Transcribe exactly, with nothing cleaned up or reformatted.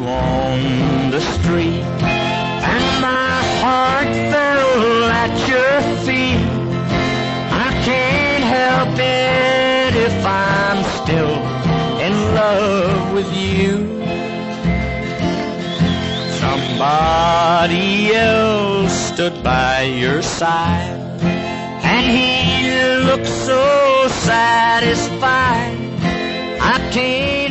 on the street, and my heart fell at your feet. I can't help it if I'm still in love with you. Somebody else stood by your side, and he looked so satisfied. I can't